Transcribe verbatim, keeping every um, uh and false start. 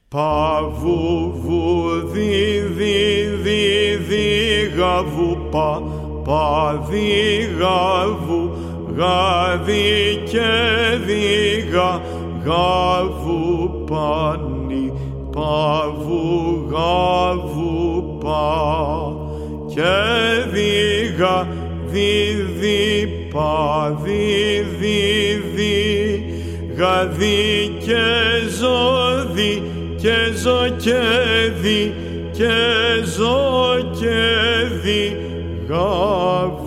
Παβου βου δι δι δι δι γαβου πα πα δι γαβου γα δι και δι γα γαβου πανι παβου γαβου πα και δι γα δι δι πα δι δι δι γα δι και ζω δι και ζω και δι και ζω και δι γαβ